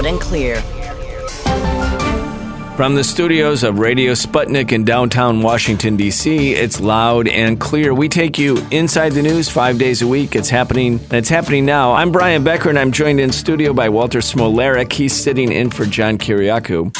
loud and clear. From the studios of Radio Sputnik in downtown Washington, D.C., it's Loud and Clear. We take you inside the news 5 days a week. It's happening, and it's happening now. I'm Brian Becker, and I'm joined in studio by Walter Smolarek. He's sitting in for John Kiriakou.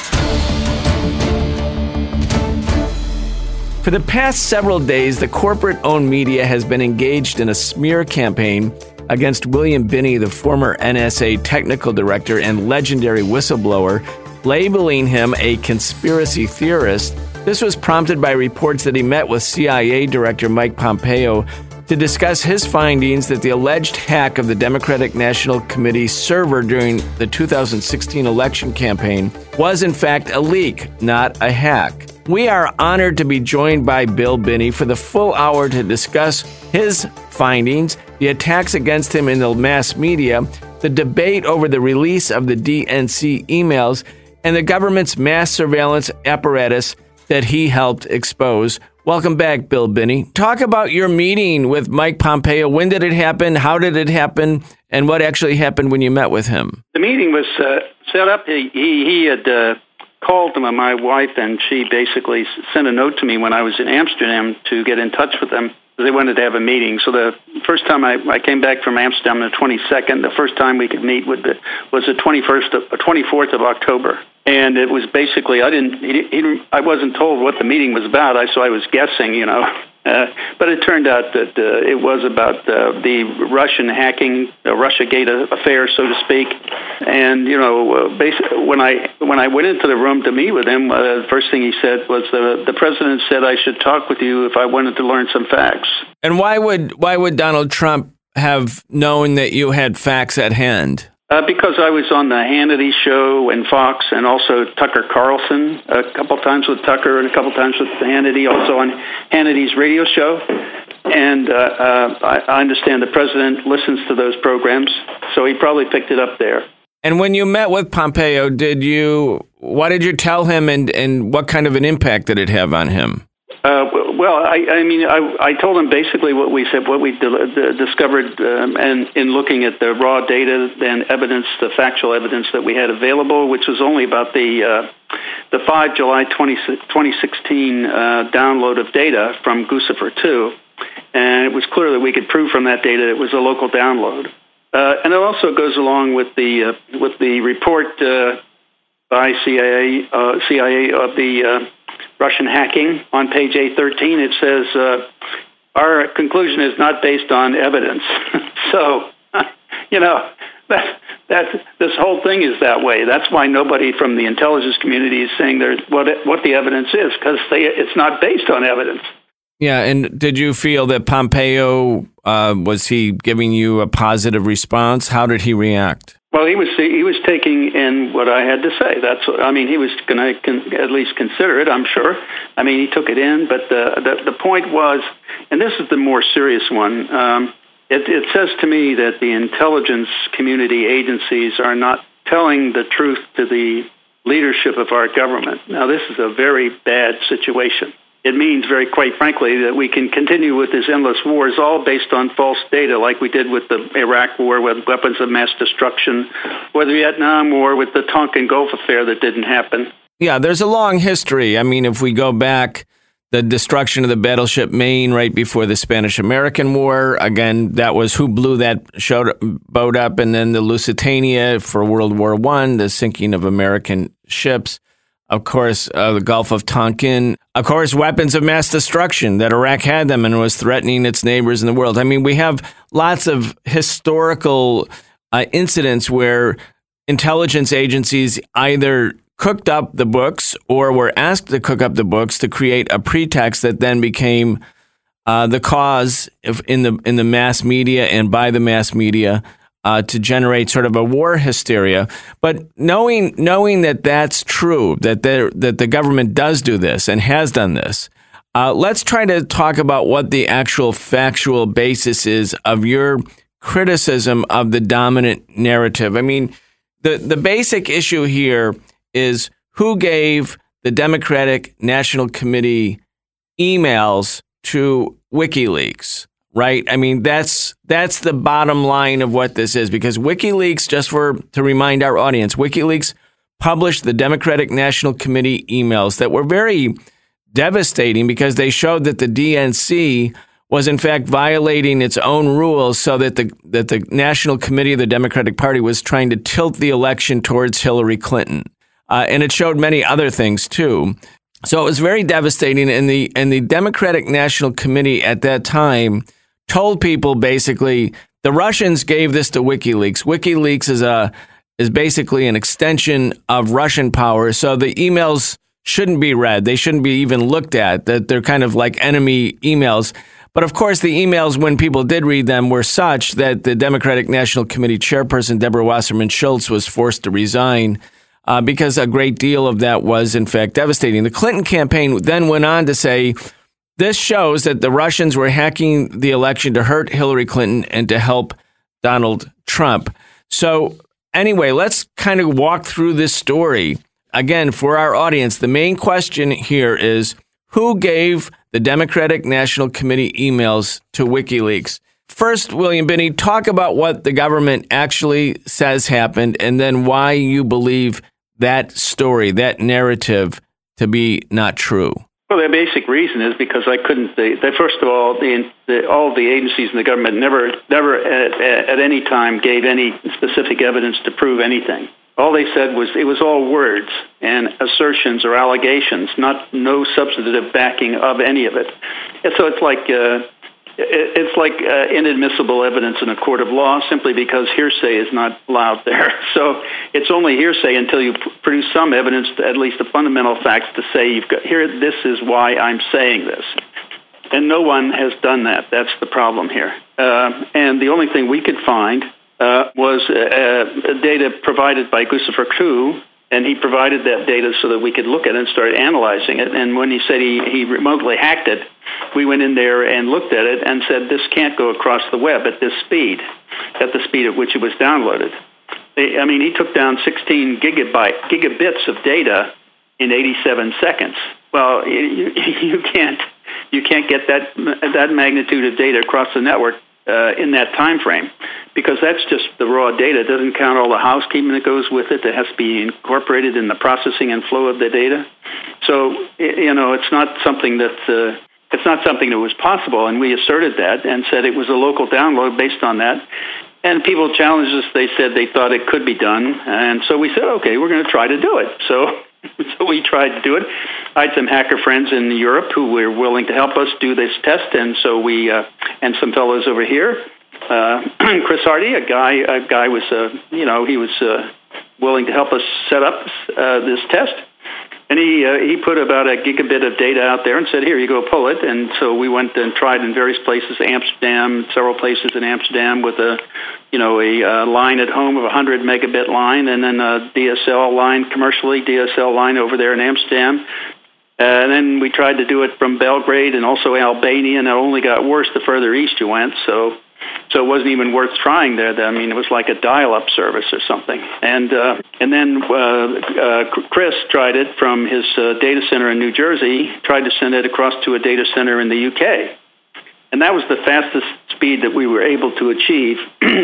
For the past several days, the corporate-owned media has been engaged in a smear campaign against William Binney, the former NSA technical director and legendary whistleblower, labeling him a conspiracy theorist. This was prompted by reports that he met with CIA Director Mike Pompeo to discuss his findings that the alleged hack of the Democratic National Committee server during the 2016 election campaign was in fact a leak, not a hack. We are honored to be joined by Bill Binney for the full hour to discuss his findings, the attacks against him in the mass media, the debate over the release of the DNC emails, and the government's mass surveillance apparatus that he helped expose. Welcome back, Bill Binney. Talk about your meeting with Mike Pompeo. When did it happen? How did it happen? And what actually happened when you met with him? The meeting was set up. He had called my wife, and she basically sent a note to me when I was in Amsterdam to get in touch with them. They wanted to have a meeting. So the first time I came back from Amsterdam, the 22nd, the first time we could meet was the 24th of October. And it was basically, I wasn't told what the meeting was about, so I was guessing, but it turned out that it was about the Russian hacking, the Russiagate affair, so to speak. And, basically, when I went into the room to meet with him, the first thing he said was the president said I should talk with you if I wanted to learn some facts. And why would Donald Trump have known that you had facts at hand? Because I was on the Hannity show and Fox, and also Tucker Carlson, a couple times with Tucker and a couple times with Hannity, also on Hannity's radio show. And I understand the president listens to those programs, so he probably picked it up there. And when you met with Pompeo, what did you tell him, and what kind of an impact did it have on him? I told him basically what we said, what we discovered, and in looking at the raw data and evidence, the factual evidence that we had available, which was only about the 5 July 2016 download of data from Guccifer 2, and it was clear that we could prove from that data it was a local download. And it also goes along with the report by CIA of the Russian hacking on page 813. It says our conclusion is not based on evidence. So, this whole thing is that way. That's why nobody from the intelligence community is saying what the evidence is, because it's not based on evidence. Yeah, and did you feel that Pompeo, was he giving you a positive response? How did he react? Well, he was taking in what I had to say. He was going to at least consider it, I'm sure. He took it in, but the point was, and this is the more serious one, it says to me that the intelligence community agencies are not telling the truth to the leadership of our government. Now, this is a very bad situation. It means, very quite frankly, that we can continue with this endless wars, all based on false data, like we did with the Iraq War with weapons of mass destruction, or the Vietnam War with the Tonkin Gulf affair that didn't happen. Yeah, there's a long history. If we go back, the destruction of the battleship Maine right before the Spanish-American War, again, that was who blew that boat up, and then the Lusitania for World War I, the sinking of American ships. Of course, the Gulf of Tonkin. Of course, weapons of mass destruction, that Iraq had them and was threatening its neighbors in the world. We have lots of historical incidents where intelligence agencies either cooked up the books or were asked to cook up the books to create a pretext that then became the cause in the mass media and by the mass media to generate sort of a war hysteria. But knowing that that's true, that the government does do this and has done this, let's try to talk about what the actual factual basis is of your criticism of the dominant narrative. The basic issue here is who gave the Democratic National Committee emails to WikiLeaks. right? I mean, that's the bottom line of what this is, because WikiLeaks, to remind our audience, WikiLeaks published the Democratic National Committee emails that were very devastating because they showed that the DNC was in fact violating its own rules, so that the National Committee of the Democratic Party was trying to tilt the election towards Hillary Clinton. And it showed many other things too. So it was very devastating. And the Democratic National Committee at that time told people basically the Russians gave this to WikiLeaks. WikiLeaks is basically an extension of Russian power. So the emails shouldn't be read. They shouldn't be even looked at. That they're kind of like enemy emails. But of course, the emails, when people did read them, were such that the Democratic National Committee chairperson, Deborah Wasserman Schultz, was forced to resign because a great deal of that was, in fact, devastating. The Clinton campaign then went on to say, this shows that the Russians were hacking the election to hurt Hillary Clinton and to help Donald Trump. So anyway, let's kind of walk through this story. Again, for our audience, the main question here is, who gave the Democratic National Committee emails to WikiLeaks? First, William Binney, talk about what the government actually says happened, and then why you believe that story, that narrative, to be not true. Well, the basic reason is because I couldn't. First of all, all the agencies in the government never at any time gave any specific evidence to prove anything. All they said was it was all words and assertions or allegations, no substantive backing of any of it. And so it's like inadmissible evidence in a court of law simply because hearsay is not allowed there. So it's only hearsay until you produce some evidence, at least the fundamental facts, to say this is why I'm saying this. And no one has done that. That's the problem here. And the only thing we could find was data provided by Gustav Krug, and he provided that data so that we could look at it and start analyzing it. And when he said he remotely hacked it, we went in there and looked at it and said, this can't go across the web at this speed, at the speed at which it was downloaded. I mean, he took down 16 gigabits of data in 87 seconds. Well, you can't get that magnitude of data across the network in that time frame, because that's just the raw data. It doesn't count all the housekeeping that goes with it that has to be incorporated in the processing and flow of the data. So it's not something that was possible, and we asserted that and said it was a local download based on that. And people challenged us. They said they thought it could be done, and so we said, okay, we're going to try to do it. So we tried to do it. I had some hacker friends in Europe who were willing to help us do this test, and so we and some fellows over here. Chris Hardy, a guy was he was willing to help us set up this test, and he put about a gigabit of data out there and said, "Here, you go, pull it." And so we went and tried in various places, several places in Amsterdam, with a line at home of 100 megabit line, and then a DSL line over there in Amsterdam. And then we tried to do it from Belgrade and also Albania, and it only got worse the further east you went. So it wasn't even worth trying there. I mean, it was like a dial-up service or something. And then Chris tried it from his data center in New Jersey, tried to send it across to a data center in the UK. And that was the fastest speed that we were able to achieve.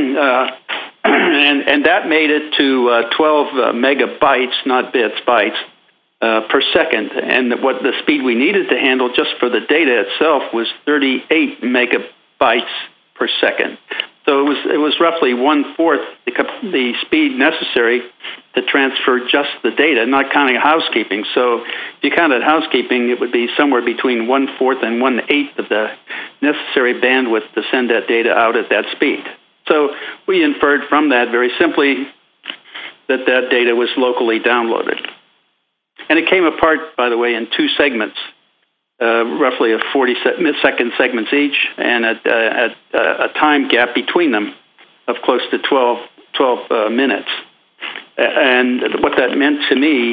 And that made it to 12 megabytes, not bits, bytes, per second. And what the speed we needed to handle just for the data itself was 38 megabytes per second. So it was roughly 1/4 the speed necessary to transfer just the data, not counting housekeeping. So if you counted housekeeping, it would be somewhere between 1/4 and 1/8 of the necessary bandwidth to send that data out at that speed. So we inferred from that very simply that data was locally downloaded. And it came apart, by the way, in two segments, roughly of 40-second segments each, and a time gap between them of close to 12 minutes. And what that meant to me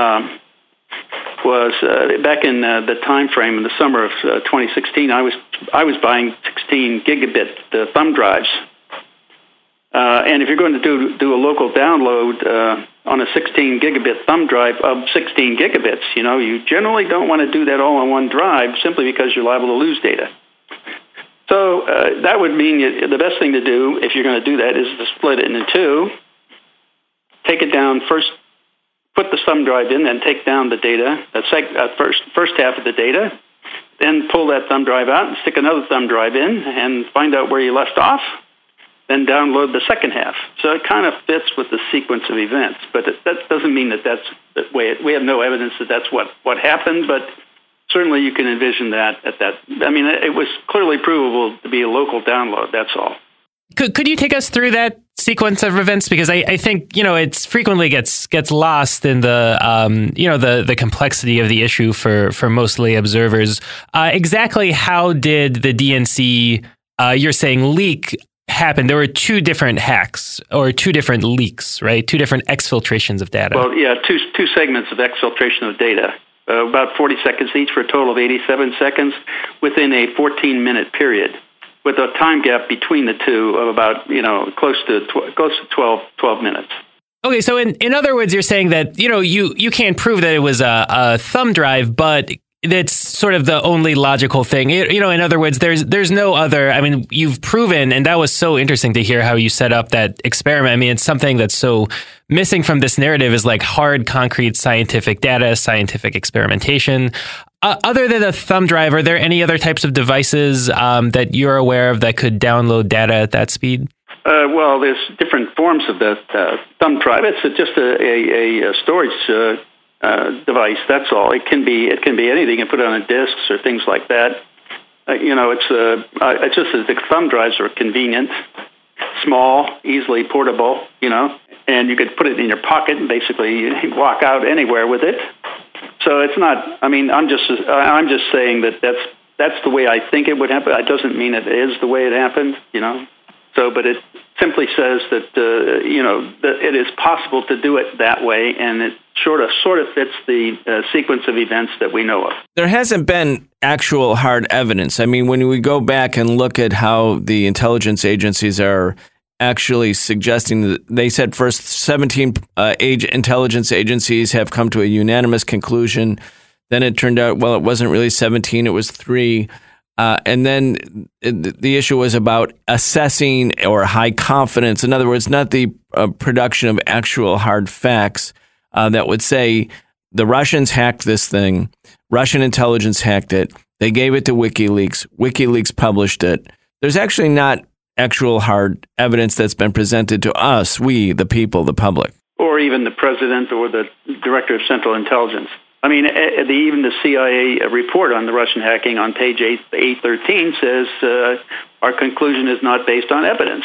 was back in the time frame in the summer of 2016, I was buying 16 gigabit thumb drives. And if you're going to do a local download on a 16 gigabit thumb drive of 16 gigabits, you generally don't want to do that all on one drive simply because you're liable to lose data. So that would mean the best thing to do, if you're going to do that, is to split it into two. Take it down first, put the thumb drive in, then take down the data, first half of the data, then pull that thumb drive out and stick another thumb drive in and find out where you left off, then download the second half. So it kind of fits with the sequence of events, but that doesn't mean that's the way we have no evidence that that's what happened, but certainly you can envision that at that. I mean, it was clearly provable to be a local download, that's all. Could you take us through that sequence of events? Because I think, it's frequently gets lost in the, the complexity of the issue for most lay observers. Exactly how did the DNC, you're saying, leak happen? There were two different hacks or two different leaks, right? Two different exfiltrations of data. Well, yeah, two segments of exfiltration of data, about 40 seconds each for a total of 87 seconds within a 14-minute period, with a time gap between the two of about, close to 12 minutes. Okay, so in other words, you're saying that, you can't prove that it was a thumb drive, but that's sort of the only logical thing. In other words, there's no other. I mean, you've proven, and that was so interesting to hear how you set up that experiment. I mean, it's something that's so missing from this narrative is like hard, concrete scientific data, scientific experimentation. Other than a thumb drive, are there any other types of devices that you're aware of that could download data at that speed? Well, there's different forms of the thumb drive. It's just a storage device. That's all. It can be anything. You can put it on a disc or things like that. It's just that the thumb drives are convenient, small, easily portable. And you could put it in your pocket and basically walk out anywhere with it. So it's not. I mean, I'm just saying that that's the way I think it would happen. It doesn't mean it is the way it happened. So, but it simply says that that it is possible to do it that way, and it sort of fits the sequence of events that we know of. There hasn't been actual hard evidence. I mean, when we go back and look at how the intelligence agencies are actually suggesting that, they said first 17 intelligence agencies have come to a unanimous conclusion. Then it turned out, well, it wasn't really 17, it was 3. And then the issue was about assessing or high confidence. In other words, not the production of actual hard facts that would say the Russians hacked this thing, Russian intelligence hacked it, they gave it to WikiLeaks, WikiLeaks published it. There's actually not actual hard evidence that's been presented to us, we, the people, the public. Or even the president or the director of Central Intelligence. I mean, even the CIA report on the Russian hacking on page 813 says our conclusion is not based on evidence.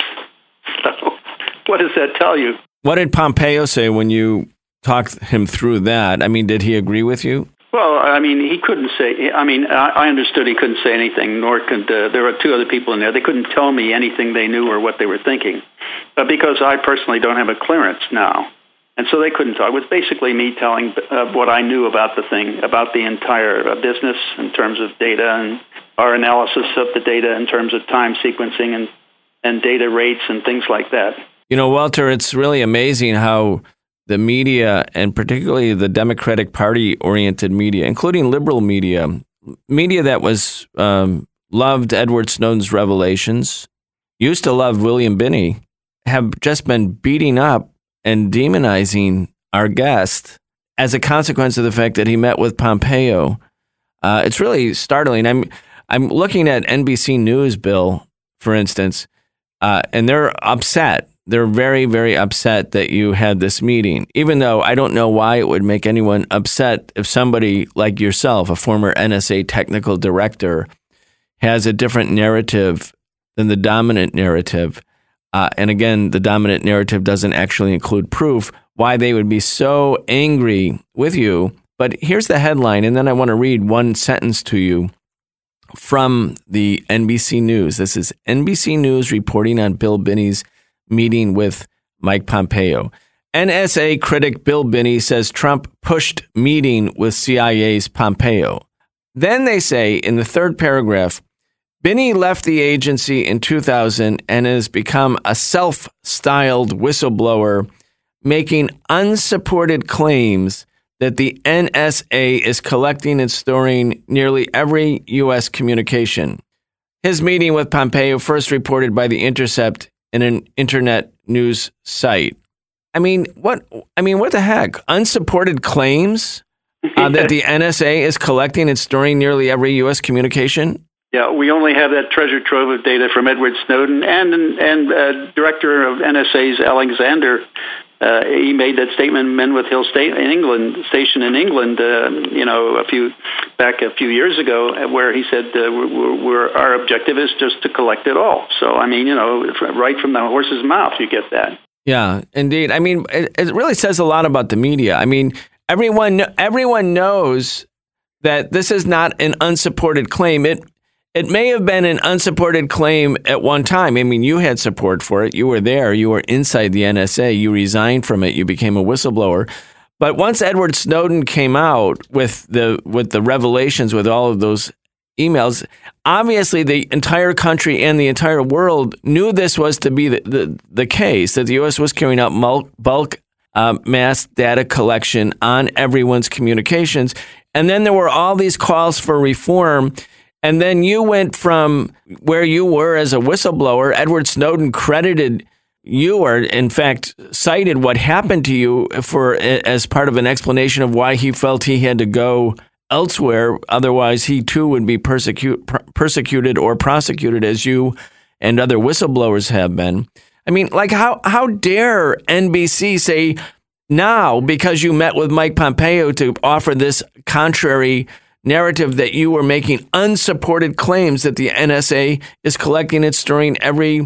So what does that tell you? What did Pompeo say when you talked him through that? I mean, did he agree with you? Well, I mean, he couldn't say. I mean, I understood he couldn't say anything, nor could there were two other people in there. They couldn't tell me anything they knew or what they were thinking, because I personally don't have a clearance now. And so they couldn't talk. It was basically me telling what I knew about the thing, about the entire business in terms of data and our analysis of the data in terms of time sequencing and data rates and things like that. Walter, it's really amazing how the media, and particularly the Democratic Party-oriented media, including liberal media that was loved Edward Snowden's revelations, used to love William Binney, have just been beating up and demonizing our guest as a consequence of the fact that he met with Pompeo. It's really startling. I'm looking at NBC News, Bill, for instance, and they're upset. They're very, very upset that you had this meeting, even though I don't know why it would make anyone upset if somebody like yourself, a former NSA technical director, has a different narrative than the dominant narrative. And again, the dominant narrative doesn't actually include proof why they would be so angry with you. But here's the headline, and then I want to read one sentence to you from the NBC News. This is NBC News reporting on Bill Binney's meeting with Mike Pompeo. NSA critic Bill Binney says Trump pushed meeting with CIA's Pompeo. Then they say in the third paragraph, Binney left the agency in 2000 and has become a self-styled whistleblower, making unsupported claims that the NSA is collecting and storing nearly every U.S. communication. his meeting with Pompeo, first reported by The Intercept in an internet news site. I mean, what the heck? Unsupported claims that the NSA is collecting and storing nearly every U.S. communication? Yeah, we only have that treasure trove of data from Edward Snowden and Director of NSA's Alexander. He made that statement in Menwith Hill Station in England, a few years ago, where he said our objective is just to collect it all. So, I mean, right from the horse's mouth, you get that. Yeah, indeed. I mean, it really says a lot about the media. I mean, everyone knows that this is not an unsupported claim. It may have been an unsupported claim at one time. I mean, you had support for it. You were there. You were inside the NSA. You resigned from it. You became a whistleblower. But once Edward Snowden came out with the revelations, with all of those emails, obviously the entire country and the entire world knew this was to be the case, that the U.S. was carrying out bulk mass data collection on everyone's communications. And then there were all these calls for reform. And then you went from where you were as a whistleblower. Edward Snowden credited you, or in fact cited what happened to you as part of an explanation of why he felt he had to go elsewhere. Otherwise, he too would be persecuted or prosecuted, as you and other whistleblowers have been. I mean, like, how dare NBC say now, because you met with Mike Pompeo to offer this contrary narrative, that you were making unsupported claims that the NSA is collecting and storing every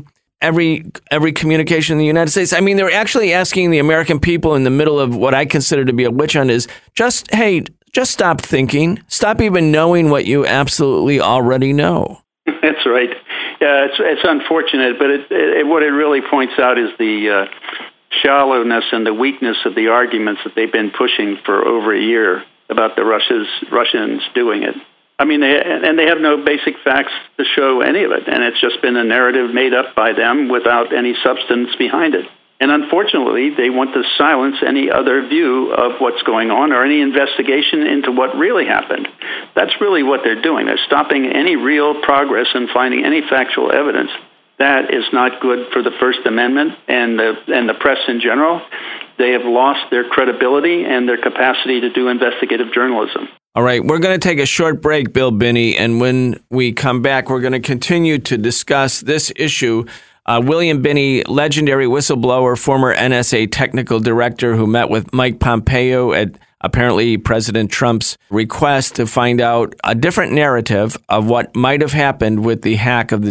communication in the United States. I mean, they're actually asking the American people in the middle of what I consider to be a witch hunt is just stop thinking, stop even knowing what you absolutely already know. That's right. Yeah, it's unfortunate, but what it really points out is the shallowness and the weakness of the arguments that they've been pushing for over a year about the Russians doing it. I mean, they have no basic facts to show any of it, and it's just been a narrative made up by them without any substance behind it. And unfortunately, they want to silence any other view of what's going on or any investigation into what really happened. That's really what they're doing. They're stopping any real progress and finding any factual evidence. That is not good for the First Amendment and the press in general. They have lost their credibility and their capacity to do investigative journalism. All right, we're going to take a short break, Bill Binney, and when we come back, we're going to continue to discuss this issue. William Binney, legendary whistleblower, former NSA technical director who met with Mike Pompeo at apparently President Trump's request to find out a different narrative of what might have happened with the hack of the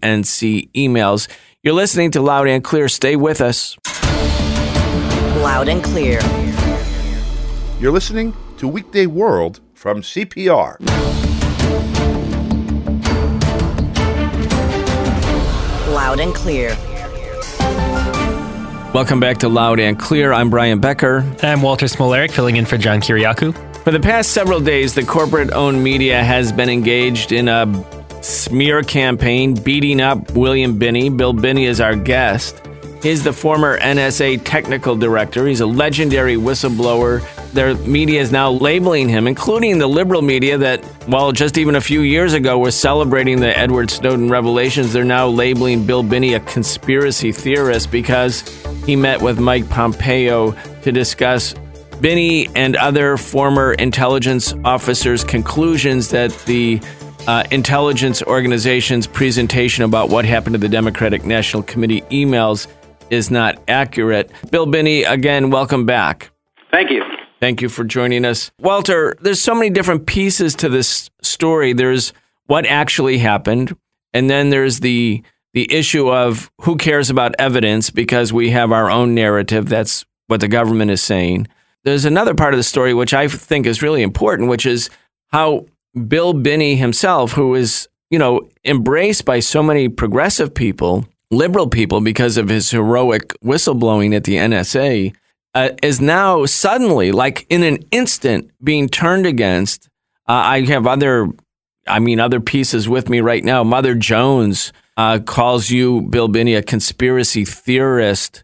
DNC emails. You're listening to Loud and Clear. Stay with us. Loud and Clear. You're listening to Weekday World from CPR. Loud and Clear. Welcome back to Loud and Clear. I'm Brian Becker. I'm Walter Smolarek, filling in for John Kiriakou. For the past several days, the corporate-owned media has been engaged in a smear campaign beating up William Binney. Bill Binney is our guest. He's the former NSA technical director. He's a legendary whistleblower. Their media is now labeling him, including the liberal media that, well, just even a few years ago was celebrating the Edward Snowden revelations. They're now labeling Bill Binney a conspiracy theorist because he met with Mike Pompeo to discuss Binney and other former intelligence officers' conclusions that the intelligence organization's presentation about what happened to the Democratic National Committee emails is not accurate. Bill Binney, again, welcome back. Thank you. Thank you for joining us. Walter, there's so many different pieces to this story. There's what actually happened, and then there's the issue of who cares about evidence because we have our own narrative. That's what the government is saying. There's another part of the story which I think is really important, which is how Bill Binney himself, who is, embraced by so many progressive people, liberal people, because of his heroic whistleblowing at the NSA, is now suddenly, like in an instant, being turned against. I have other pieces with me right now. Mother Jones calls you, Bill Binney, a conspiracy theorist.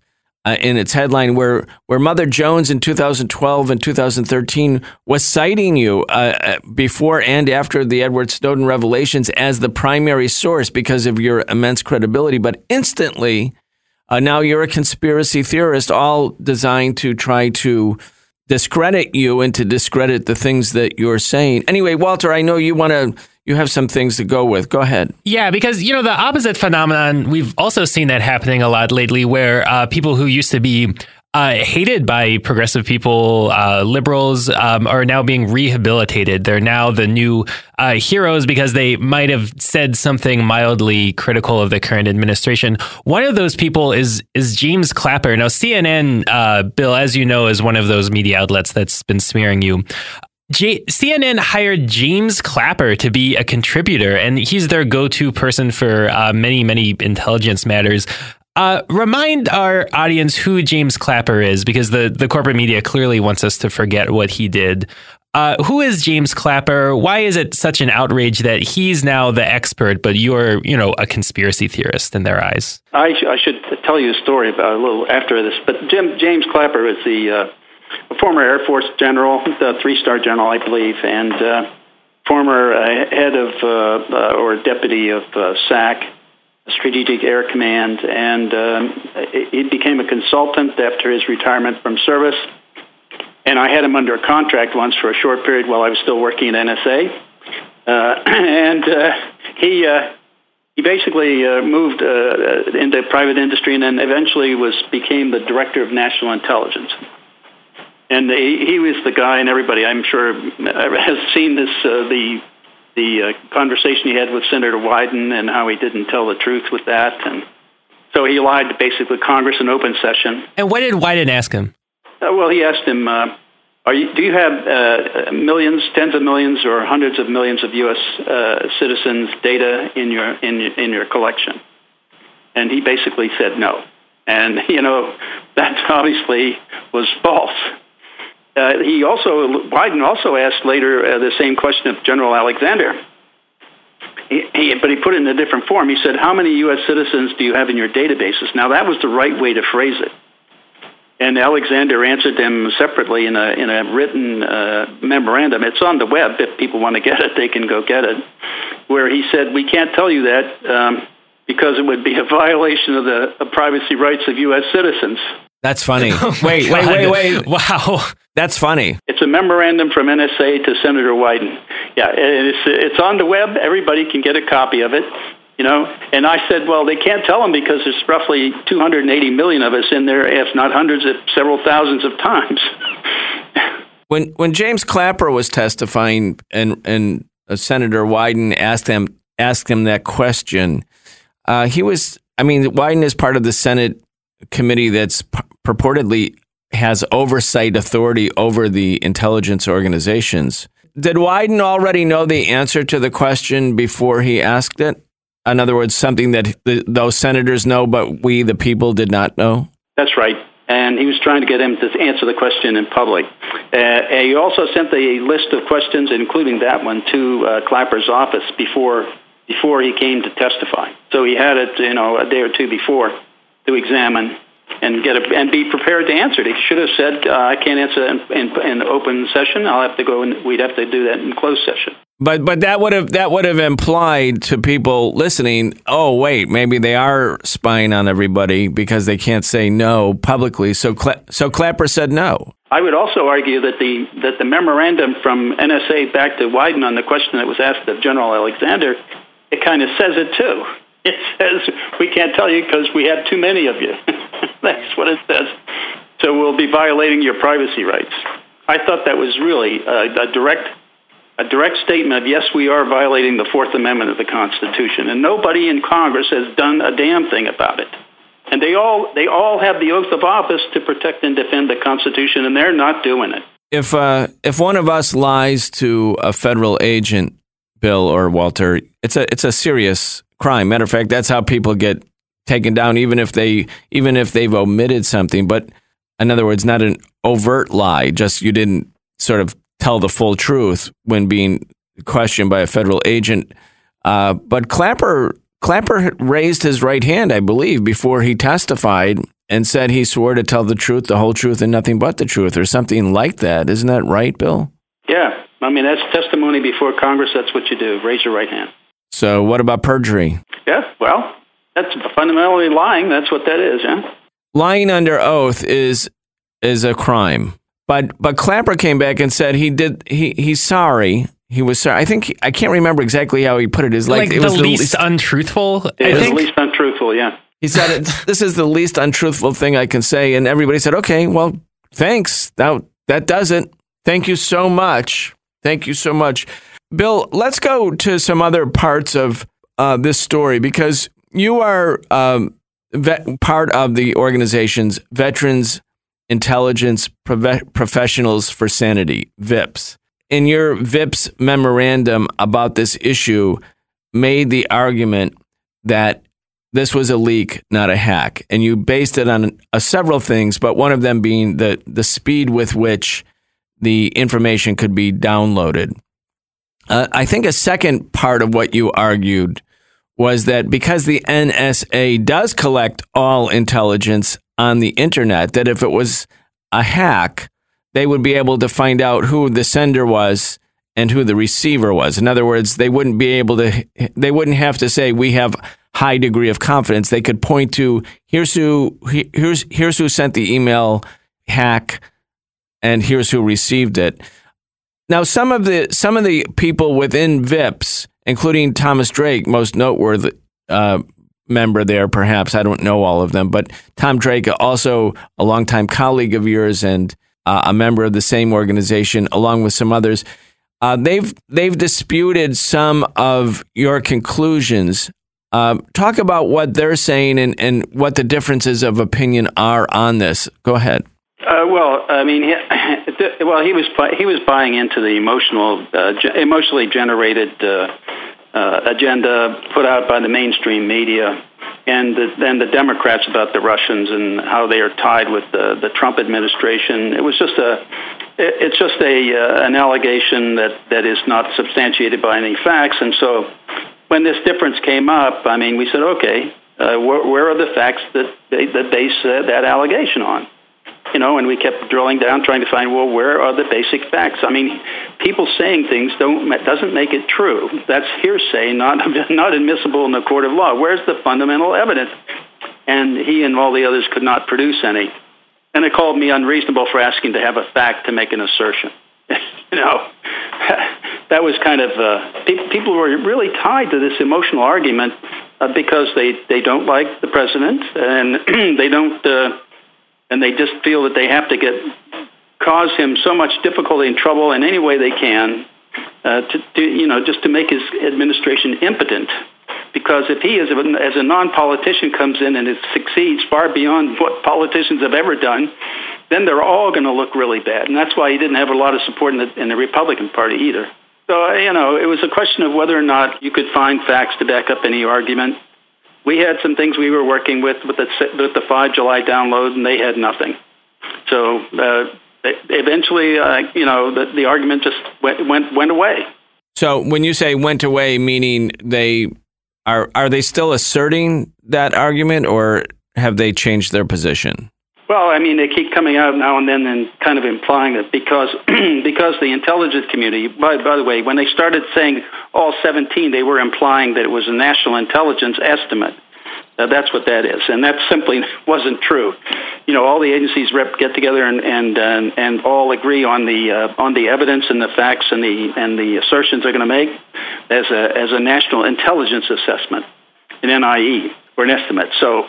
in its headline, where Mother Jones in 2012 and 2013 was citing you before and after the Edward Snowden revelations as the primary source because of your immense credibility. But instantly, now you're a conspiracy theorist, all designed to try to discredit you and to discredit the things that you're saying. Anyway, Walter, I know you have some things to go with. Go ahead. Yeah, because, the opposite phenomenon, we've also seen that happening a lot lately where people who used to be hated by progressive people, liberals, are now being rehabilitated. They're now the new heroes because they might have said something mildly critical of the current administration. One of those people is James Clapper. Now, CNN, Bill, as you know, is one of those media outlets that's been smearing you. CNN hired James Clapper to be a contributor, and he's their go-to person for many, many intelligence matters. Remind our audience who James Clapper is, because the corporate media clearly wants us to forget what he did. Who is James Clapper? Why is it such an outrage that he's now the expert, but you're, a conspiracy theorist in their eyes? I should tell you a story about a little after this. But James Clapper is the former Air Force general, the 3-star general, I believe, and former head of or deputy of SAC, Strategic Air Command, and he became a consultant after his retirement from service. And I had him under a contract once for a short period while I was still working at NSA. He basically moved into private industry and then eventually became the director of national intelligence. And he was the guy, and everybody, I'm sure, has seen this, the conversation he had with Senator Wyden and how he didn't tell the truth with that. And so he lied to basically Congress in open session. And what did Wyden ask him? Well, he asked him, do you have millions, tens of millions, or hundreds of millions of U.S. citizens' data in your collection? And he basically said no. And, that obviously was false. Wyden also asked later the same question of General Alexander, but he put it in a different form. He said, how many U.S. citizens do you have in your databases? Now, that was the right way to phrase it. And Alexander answered them separately in a written memorandum. It's on the web. If people want to get it, they can go get it, where he said, we can't tell you that because it would be a violation of the privacy rights of U.S. citizens. That's funny. Wait. Wow. That's funny. It's a memorandum from NSA to Senator Wyden. Yeah, it's on the web. Everybody can get a copy of it, And I said, well, they can't tell them because there's roughly 280 million of us in there, if not hundreds, of several thousands of times. When James Clapper was testifying and Senator Wyden asked him that question, Wyden is part of the Senate committee that's purportedly has oversight authority over the intelligence organizations. Did Wyden already know the answer to the question before he asked it? In other words, something that those senators know, but we, the people, did not know? That's right. And he was trying to get him to answer the question in public. He also sent a list of questions, including that one, to Clapper's office before he came to testify. So he had it, a day or two before to examine and be prepared to answer it. He should have said, "I can't answer in open session. I'll have to go and we'd have to do that in closed session." But that would have implied to people listening, oh wait, maybe they are spying on everybody because they can't say no publicly. So Clapper said no. I would also argue that the memorandum from NSA back to Wyden on the question that was asked of General Alexander, it kind of says it too. It says, we can't tell you because we have too many of you. That's what it says. So we'll be violating your privacy rights. I thought that was really a direct statement of, yes, we are violating the Fourth Amendment of the Constitution, and nobody in Congress has done a damn thing about it. And they all have the oath of office to protect and defend the Constitution, and they're not doing it. If one of us lies to a federal agent, Bill or Walter, it's a serious crime. Matter of fact, that's how people get taken down, even if they've omitted something. But in other words, not an overt lie, just you didn't sort of tell the full truth when being questioned by a federal agent. But Clapper raised his right hand, I believe, before he testified and said he swore to tell the truth, the whole truth, and nothing but the truth, or something like that. Isn't that right, Bill? Yeah. I mean, that's testimony before Congress. That's what you do. Raise your right hand. So what about perjury? Yeah, well, that's fundamentally lying. That's what that is, yeah? Lying under oath is a crime. But Clapper came back and said he's sorry. He was sorry. I can't remember exactly how he put it. Is like it the was least untruthful? It is the least untruthful, yeah. He said, this is the least untruthful thing I can say. And everybody said, okay, well, thanks. That does it. Thank you so much. Thank you so much. Bill, let's go to some other parts of this story, because you are part of the organization's Veterans Intelligence Professionals for Sanity, VIPS. In your VIPS memorandum about this issue, made the argument that this was a leak, not a hack. And you based it on several things, but one of them being the speed with which the information could be downloaded. I think a second part of what you argued was that because the NSA does collect all intelligence on the internet, that if it was a hack, they would be able to find out who the sender was and who the receiver was. In other words, they wouldn't have to say, we have high degree of confidence. They could point to, here's who sent the email hack, and here's who received it. Now, some of the people within VIPS, including Thomas Drake, most noteworthy member there, perhaps, I don't know all of them, but Tom Drake, also a longtime colleague of yours and a member of the same organization, along with some others, they've disputed some of your conclusions. Talk about what they're saying and what the differences of opinion are on this. Go ahead. Well, I mean, he was buying into the emotionally generated agenda put out by the mainstream media, and the Democrats about the Russians and how they are tied with the Trump administration. It was just an allegation that is not substantiated by any facts. And so, when this difference came up, I mean, we said, okay, where are the facts that they base that allegation on? You know, and we kept drilling down, trying to find, well, where are the basic facts? I mean, people saying things doesn't make it true. That's hearsay, not admissible in the court of law. Where's the fundamental evidence? And he and all the others could not produce any. And they called me unreasonable for asking to have a fact to make an assertion. You know, that was kind of people were really tied to this emotional argument because they don't like the president, and they don't. And they just feel that they have to cause him so much difficulty and trouble in any way they can, just to make his administration impotent. Because if he, as a non-politician, comes in and it succeeds far beyond what politicians have ever done, then they're all going to look really bad. And that's why he didn't have a lot of support in the Republican Party either. So, it was a question of whether or not you could find facts to back up any argument. We had some things we were working with the 5 July download, and they had nothing. So eventually, the argument just went away. So when you say went away, meaning are they still asserting that argument, or have they changed their position? Well, I mean, they keep coming out now and then and kind of implying that because the intelligence community, by the way, when they started saying all 17, they were implying that it was a national intelligence estimate. That's what that is, and that simply wasn't true. You know, all the agencies get together and all agree on the evidence and the facts and the assertions they're going to make as a national intelligence assessment, an NIE or an estimate. So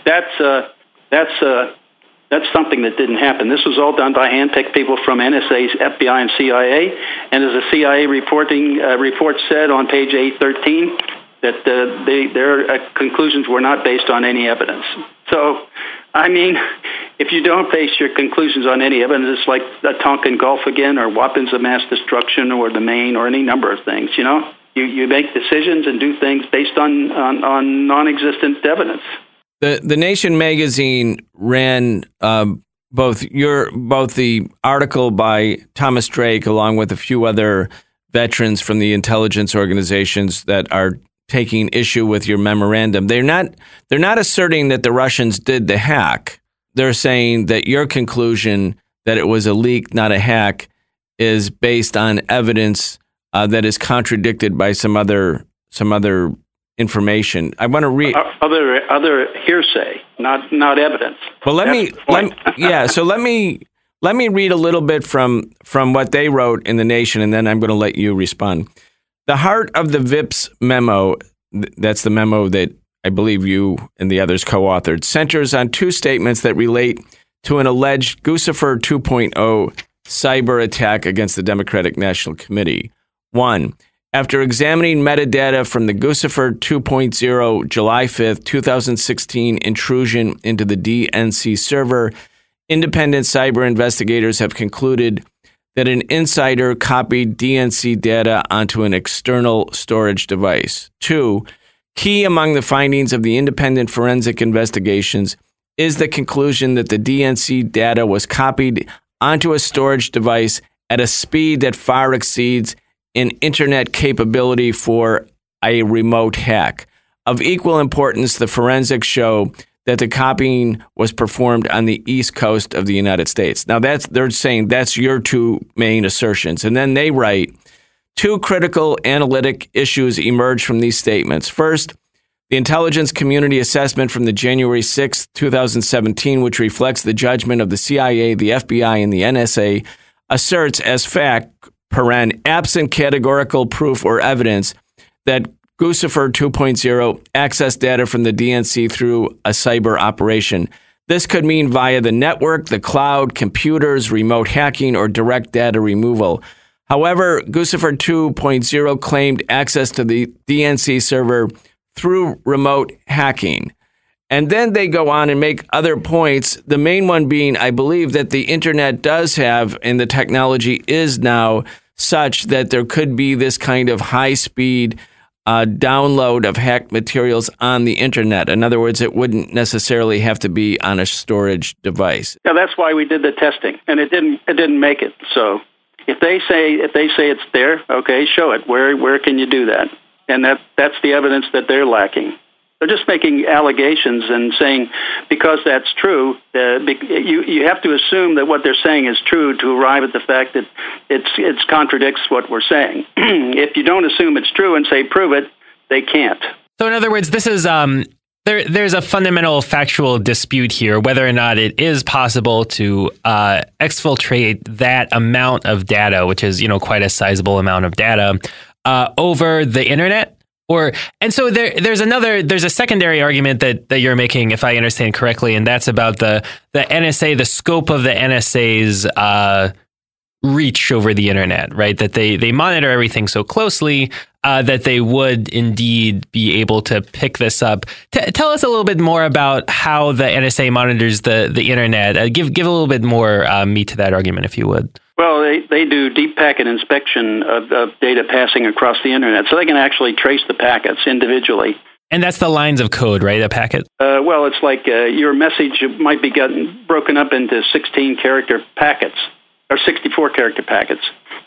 that's something that didn't happen. This was all done by hand-picked people from NSA, FBI, and CIA. And as the CIA report said on page 813, that their conclusions were not based on any evidence. So, I mean, if you don't base your conclusions on any evidence, it's like the Tonkin Gulf again, or weapons of mass destruction, or the Maine, or any number of things. You know, you make decisions and do things based on non-existent evidence. The Nation magazine ran both the article by Thomas Drake along with a few other veterans from the intelligence organizations that are taking issue with your memorandum. They're not asserting that the Russians did the hack. they're saying that your conclusion that it was a leak, not a hack, is based on evidence that is contradicted by some other information. I want to read other hearsay, not evidence. Well, let me read a little bit from what they wrote in The Nation, and then I'm going to let you respond. The heart of the VIPS memo, that's the memo that I believe you and the others co-authored, centers on two statements that relate to an alleged Guccifer 2.0 cyber attack against the Democratic National Committee. One, after examining metadata from the Guccifer 2.0 July 5th, 2016 intrusion into the DNC server, independent cyber investigators have concluded that an insider copied DNC data onto an external storage device. Two, key among the findings of the independent forensic investigations is the conclusion that the DNC data was copied onto a storage device at a speed that far exceeds an internet capability for a remote hack. Of equal importance, the forensics show that the copying was performed on the East Coast of the United States. Now, they're saying that's your two main assertions. And then they write, two critical analytic issues emerge from these statements. First, the intelligence community assessment from the January 6, 2017, which reflects the judgment of the CIA, the FBI, and the NSA, asserts as fact, absent categorical proof or evidence, that Guccifer 2.0 accessed data from the DNC through a cyber operation. This could mean via the network, the cloud, computers, remote hacking, or direct data removal. However, Guccifer 2.0 claimed access to the DNC server through remote hacking. And then they go on and make other points, the main one being, I believe, that the internet does have, and the technology is now such that there could be this kind of high-speed download of hacked materials on the internet. In other words, it wouldn't necessarily have to be on a storage device. Yeah, that's why we did the testing, and it didn't make it. So if they say it's there, okay, show it. Where can you do that? And that's the evidence that they're lacking. They're just making allegations and saying because that's true, you have to assume that what they're saying is true to arrive at the fact that it contradicts what we're saying. If you don't assume it's true and say prove it, they can't. So in other words, this is there's a fundamental factual dispute here whether or not it is possible to exfiltrate that amount of data, which is quite a sizable amount of data, over the internet. And so there's a secondary argument that you're making, if I understand correctly, and that's about the NSA, the scope of the NSA's reach over the internet, right? That they monitor everything so closely that they would indeed be able to pick this up. Tell us a little bit more about how the NSA monitors the internet. Give a little bit more meat to that argument, if you would. Well, they do deep packet inspection of data passing across the internet, so they can actually trace the packets individually. And that's the lines of code, right? A packet? Well, it's like your message might be broken up into 16-character packets or 64-character packets.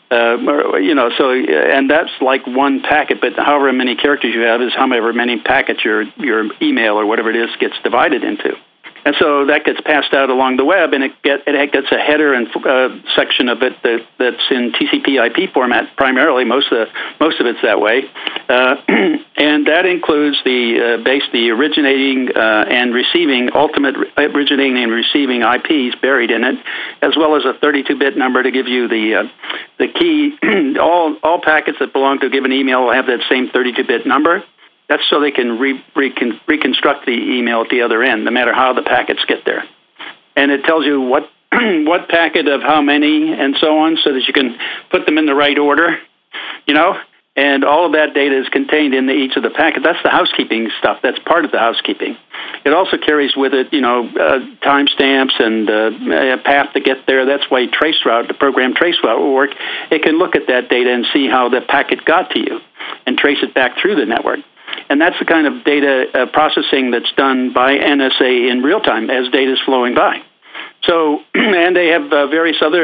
And that's like one packet, but however many characters you have is however many packets your email or whatever it is gets divided into. And so that gets passed out along the web, and it gets a header and section of it that's in TCP/IP format primarily. Most of it's that way, and that includes the originating and receiving ultimate originating and receiving IPs buried in it, as well as a 32-bit number to give you the key. All packets that belong to a given email will have that same 32-bit number. That's so they can reconstruct the email at the other end, no matter how the packets get there. And it tells you what packet of how many and so on, so that you can put them in the right order, and all of that data is contained in each of the packets. That's the housekeeping stuff. That's part of the housekeeping. It also carries with it, timestamps and a path to get there. That's why the program traceroute will work. It can look at that data and see how the packet got to you and trace it back through the network. And that's the kind of data processing that's done by NSA in real time as data is flowing by. So, and they have various other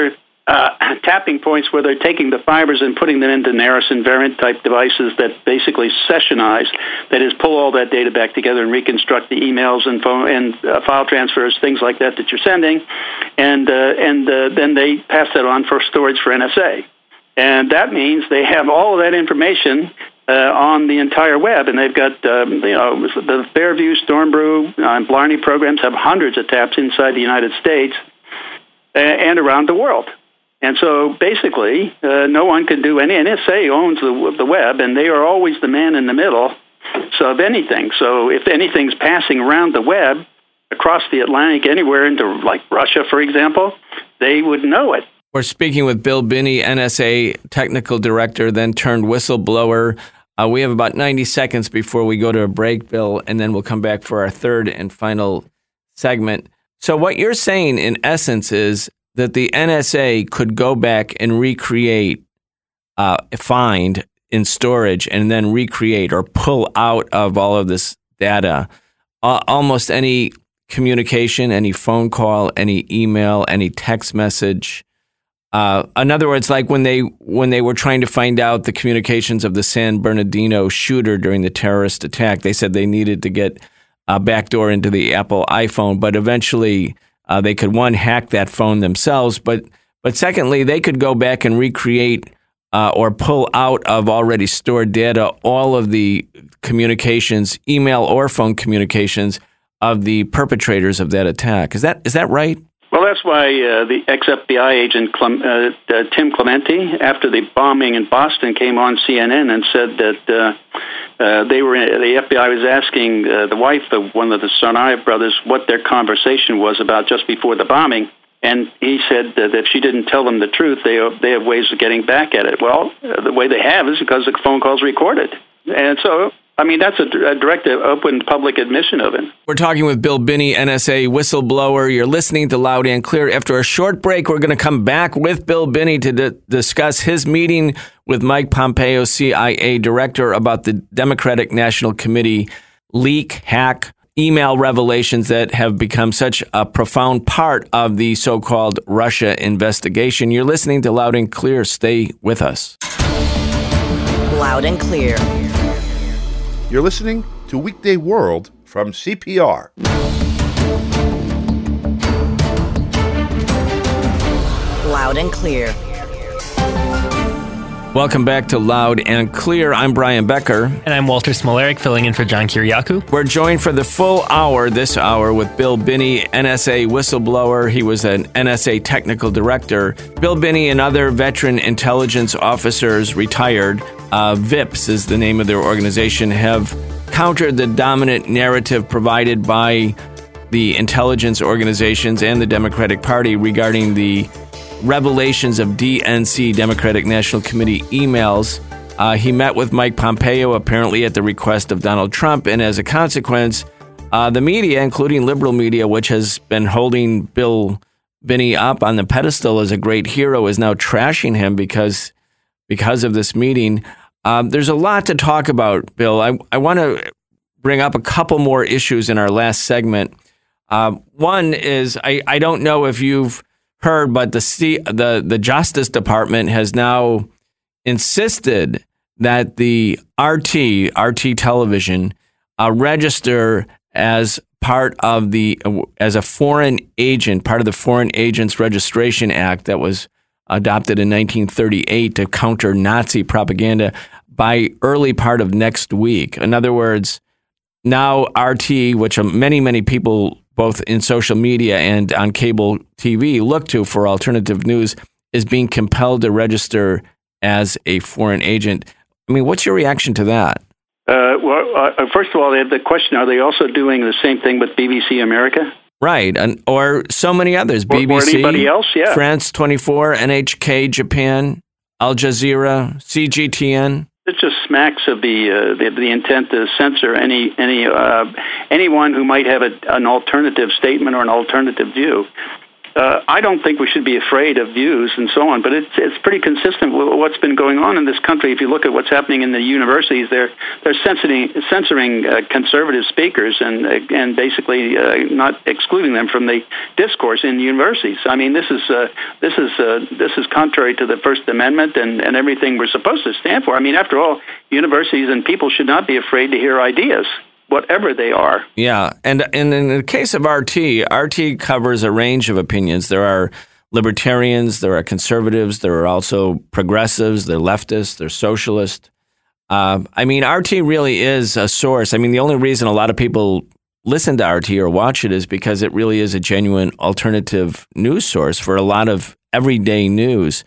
tapping points where they're taking the fibers and putting them into Naris invariant type devices that basically sessionize, that is, pull all that data back together and reconstruct the emails and phone and file transfers, things like that you're sending, and then they pass that on for storage for NSA. And that means they have all of that information on the entire web, and they've got, the Fairview, Stormbrew, and Blarney programs have hundreds of taps inside the United States and around the world. And so basically, no one can do any. NSA owns the web, and they are always the man in the middle of anything. So if anything's passing around the web across the Atlantic anywhere into, like, Russia, for example, they would know it. We're speaking with Bill Binney, NSA Technical Director, then turned whistleblower. We have about 90 seconds before we go to a break, Bill, and then we'll come back for our third and final segment. So what you're saying, in essence, is that the NSA could go back and recreate, find in storage, and then recreate or pull out of all of this data almost any communication, any phone call, any email, any text message. In other words, like when they were trying to find out the communications of the San Bernardino shooter during the terrorist attack, they said they needed to get a backdoor into the Apple iPhone, but eventually they could, one, hack that phone themselves, but secondly, they could go back and recreate or pull out of already stored data all of the communications, email or phone communications of the perpetrators of that attack. Is that right? Well, that's why the ex-FBI agent Tim Clementi, after the bombing in Boston, came on CNN and said that the FBI was asking the wife of one of the Tsarnaev brothers what their conversation was about just before the bombing, and he said that if she didn't tell them the truth, they have ways of getting back at it. Well, the way they have is because the phone call's recorded, and so. I mean, that's a direct, open public admission of it. We're talking with Bill Binney, NSA whistleblower. You're listening to Loud and Clear. After a short break, we're going to come back with Bill Binney to discuss his meeting with Mike Pompeo, CIA director, about the Democratic National Committee leak, hack, email revelations that have become such a profound part of the so-called Russia investigation. You're listening to Loud and Clear. Stay with us. Loud and Clear. You're listening to Weekday World from CPR. Loud and Clear. Welcome back to Loud and Clear. I'm Brian Becker. And I'm Walter Smolarek, filling in for John Kiriakou. We're joined for the full hour, this hour, with Bill Binney, NSA whistleblower. He was an NSA technical director. Bill Binney and other veteran intelligence officers, retired, VIPs is the name of their organization, have countered the dominant narrative provided by the intelligence organizations and the Democratic Party regarding the revelations of DNC, Democratic National Committee emails. He met with Mike Pompeo, apparently at the request of Donald Trump, and as a consequence, the media, including liberal media, which has been holding Bill Binney up on the pedestal as a great hero, is now trashing him because of this meeting. There's a lot to talk about, Bill. I want to bring up a couple more issues in our last segment. One is, I don't know if you've heard, but the Justice Department has now insisted that the RT television register as part of as a foreign agent, part of the Foreign Agents Registration Act that was adopted in 1938 to counter Nazi propaganda by early part of next week. In other words, now RT, which many, many people, both in social media and on cable TV, look to for alternative news, is being compelled to register as a foreign agent. I mean, what's your reaction to that? First of all, they have the question, are they also doing the same thing with BBC America? Right, or so many others. BBC, or anybody else, yeah. France 24, NHK Japan, Al Jazeera, CGTN. It just smacks of the intent to censor anyone who might have an alternative statement or an alternative view. I don't think we should be afraid of views and so on, but it's pretty consistent with what's been going on in this country. If you look at what's happening in the universities, they're censoring conservative speakers and basically not excluding them from the discourse in universities. I mean, this is contrary to the First Amendment and everything we're supposed to stand for. I mean, after all, universities and people should not be afraid to hear ideas, whatever they are. Yeah, and in the case of RT covers a range of opinions. There are libertarians, there are conservatives, there are also progressives, they're leftists, they're socialists. I mean, RT really is a source. I mean, the only reason a lot of people listen to RT or watch it is because it really is a genuine alternative news source for a lot of everyday news.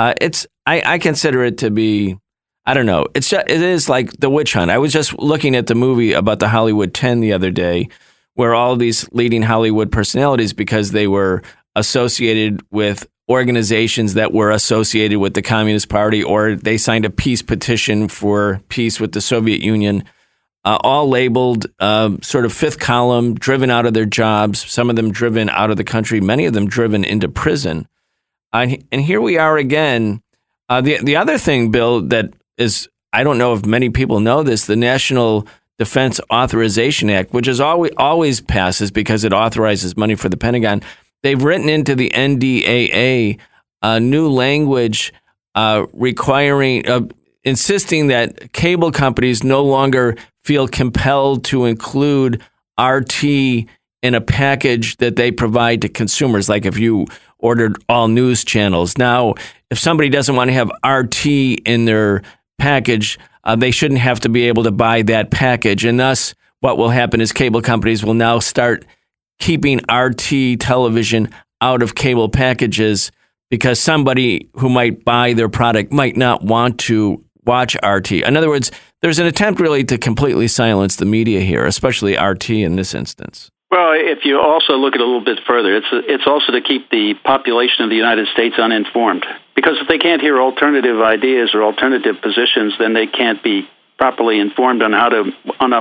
I consider it to be, I don't know. It is like the witch hunt. I was just looking at the movie about the Hollywood 10 the other day, where all these leading Hollywood personalities, because they were associated with organizations that were associated with the Communist Party, or they signed a peace petition for peace with the Soviet Union, all labeled sort of fifth column, driven out of their jobs, some of them driven out of the country, many of them driven into prison. And here we are again. The other thing, Bill, that is, I don't know if many people know this, the National Defense Authorization Act, which is always passes because it authorizes money for the Pentagon. They've written into the NDAA a new language requiring, insisting that cable companies no longer feel compelled to include RT in a package that they provide to consumers. Like if you ordered all news channels. Now, if somebody doesn't want to have RT in their package, they shouldn't have to be able to buy that package. And thus, what will happen is cable companies will now start keeping RT television out of cable packages because somebody who might buy their product might not want to watch RT. In other words, there's an attempt really to completely silence the media here, especially RT in this instance. Well, if you also look at it a little bit further, it's also to keep the population of the United States uninformed. Because if they can't hear alternative ideas or alternative positions, then they can't be properly informed on how to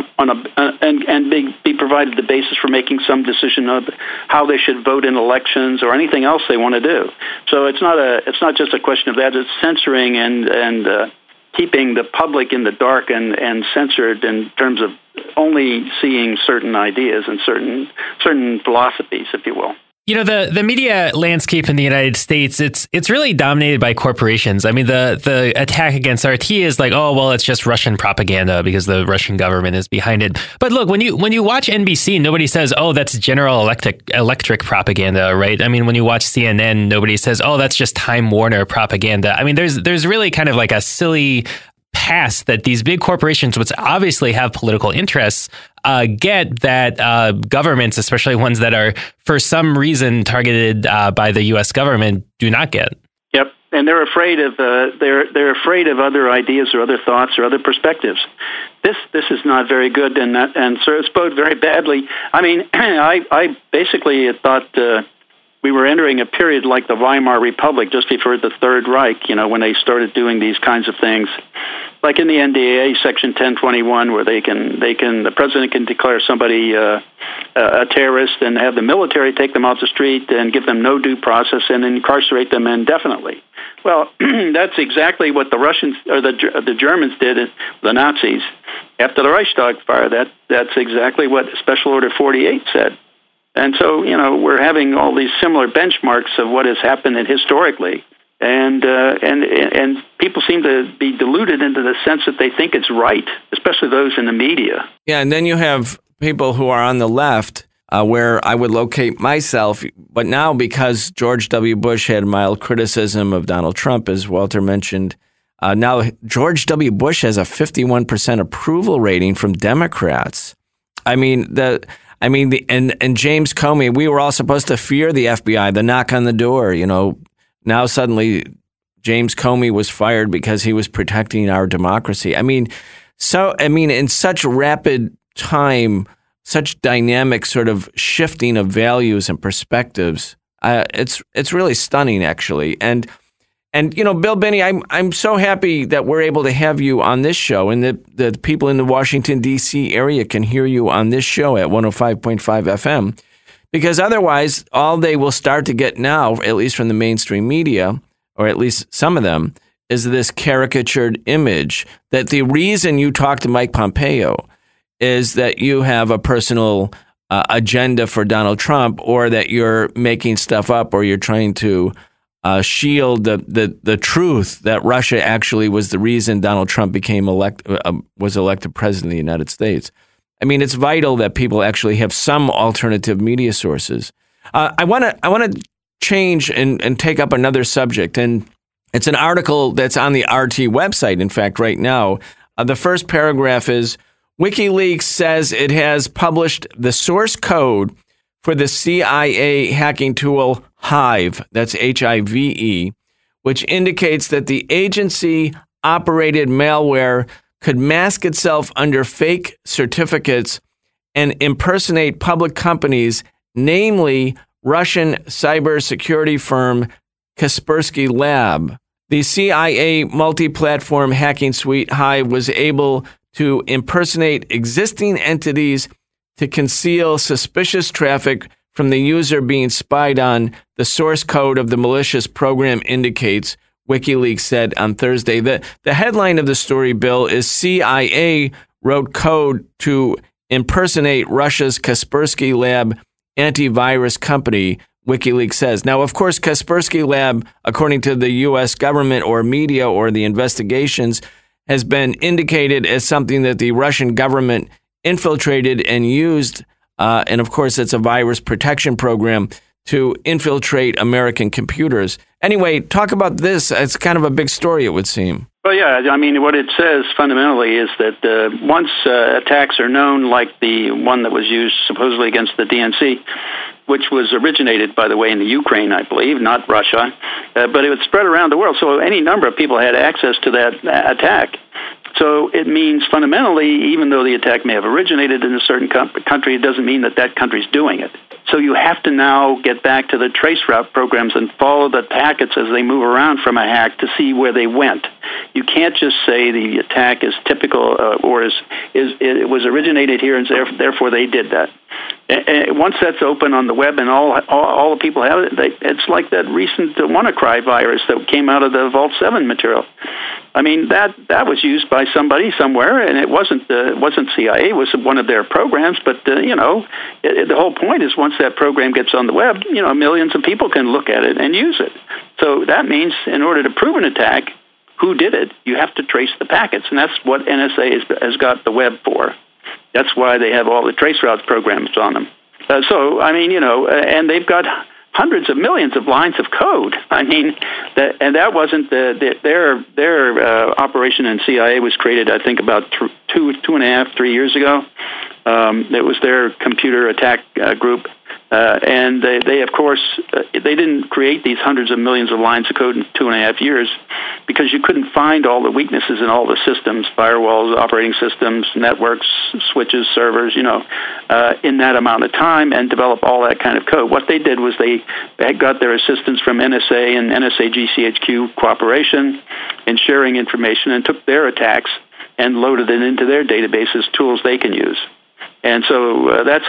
be provided the basis for making some decision of how they should vote in elections or anything else they want to do. So it's not just a question of that. It's censoring and keeping the public in the dark and censored in terms of only seeing certain ideas and certain philosophies, if you will. You know, the media landscape in the United States, it's really dominated by corporations. I mean, the attack against RT is like, oh, well, it's just Russian propaganda because the Russian government is behind it. But look, when you watch NBC, nobody says, oh, that's General Electric propaganda, right? I mean, when you watch CNN, nobody says, oh, that's just Time Warner propaganda. I mean, there's really kind of like a silly pass that these big corporations, which obviously have political interests, get that governments, especially ones that are for some reason targeted by the U.S. government, do not get. Yep, and they're afraid of they're afraid of other ideas or other thoughts or other perspectives. This is not very good, and so it's bode very badly. I mean, I basically thought we were entering a period like the Weimar Republic just before the Third Reich, you know, when they started doing these kinds of things. Like in the NDAA, Section 1021, where the president can declare somebody a terrorist and have the military take them off the street and give them no due process and incarcerate them indefinitely. Well, that's exactly what the Russians or the Germans did, the Nazis, after the Reichstag fire. That's exactly what Special Order 48 said. And so, you know, we're having all these similar benchmarks of what has happened historically. And people seem to be deluded into the sense that they think it's right, especially those in the media. Yeah, and then you have people who are on the left, where I would locate myself. But now, because George W. Bush had mild criticism of Donald Trump, as Walter mentioned, now George W. Bush has a 51% approval rating from Democrats. And James Comey, we were all supposed to fear the FBI, the knock on the door, you know. Now suddenly James Comey was fired because he was protecting our democracy. In such rapid time, such dynamic sort of shifting of values and perspectives, it's really stunning, actually. And you know, Bill Binney, I'm so happy that we're able to have you on this show, and the people in the Washington, D.C. area can hear you on this show at 105.5 FM. Because otherwise, all they will start to get now, at least from the mainstream media, or at least some of them, is this caricatured image that the reason you talk to Mike Pompeo is that you have a personal agenda for Donald Trump, or that you're making stuff up, or you're trying to shield the truth that Russia actually was the reason Donald Trump was elected president of the United States. I mean, it's vital that people actually have some alternative media sources. I want to change and take up another subject, and it's an article that's on the RT website, in fact, right now. The first paragraph is, WikiLeaks says it has published the source code for the CIA hacking tool Hive, that's Hive, which indicates that the agency-operated malware could mask itself under fake certificates and impersonate public companies, namely Russian cybersecurity firm Kaspersky Lab. The CIA multi-platform hacking suite Hive was able to impersonate existing entities to conceal suspicious traffic from the user being spied on, the source code of the malicious program indicates, WikiLeaks said on Thursday. The headline of the story, Bill, is CIA wrote code to impersonate Russia's Kaspersky Lab antivirus company, WikiLeaks says. Now, of course, Kaspersky Lab, according to the U.S. government or media or the investigations, has been indicated as something that the Russian government infiltrated and used. And of course, it's a virus protection program to infiltrate American computers. Anyway, talk about this. It's kind of a big story, it would seem. Well, yeah, I mean, what it says fundamentally is that once attacks are known, like the one that was used supposedly against the DNC, which was originated, by the way, in the Ukraine, I believe, not Russia, but it was spread around the world, so any number of people had access to that attack. So it means fundamentally, even though the attack may have originated in a certain country, it doesn't mean that that country's doing it. So you have to now get back to the traceroute programs and follow the packets as they move around from a hack to see where they went. You can't just say the attack is typical or it was originated here and therefore they did that. And once that's open on the web and all the people have it, it's like that recent WannaCry virus that came out of the Vault 7 material. I mean, that was used by somebody somewhere, and it wasn't CIA. It was one of their programs. But the whole point is once that program gets on the web, millions of people can look at it and use it. So that means in order to prove an attack, who did it? You have to trace the packets, and that's what NSA has got the web for. That's why they have all the traceroute programs on them. And they've got hundreds of millions of lines of code. I mean, that wasn't their operation in CIA was created, I think, about 2.5-3 years ago. It was their computer attack group. And they of course, they didn't create these hundreds of millions of lines of code in 2.5 years because you couldn't find all the weaknesses in all the systems, firewalls, operating systems, networks, switches, servers, in that amount of time and develop all that kind of code. What they did was they had got their assistance from NSA and NSA GCHQ cooperation in sharing information and took their attacks and loaded it into their databases, tools they can use. And so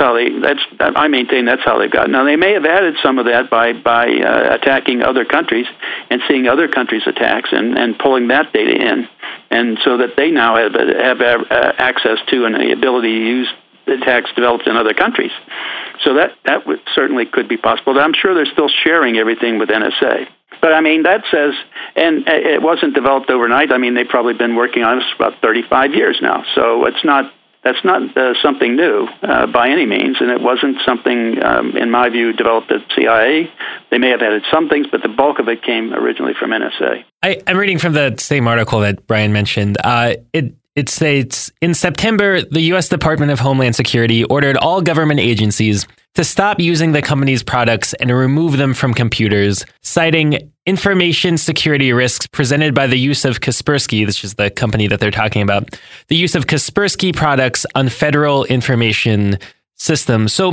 I maintain that's how they've got. Now, they may have added some of that by attacking other countries and seeing other countries' attacks and pulling that data in, and so that they now have access to and the ability to use attacks developed in other countries. So that certainly could be possible. I'm sure they're still sharing everything with NSA. But, I mean, that says, and it wasn't developed overnight. I mean, they've probably been working on this for about 35 years now. So that's not something new by any means, and it wasn't something, in my view, developed at CIA. They may have added some things, but the bulk of it came originally from NSA. I'm reading from the same article that Brian mentioned. It states, in September, the U.S. Department of Homeland Security ordered all government agencies to stop using the company's products and remove them from computers, citing information security risks presented by the use of Kaspersky, this is the company that they're talking about, the use of Kaspersky products on federal information systems. So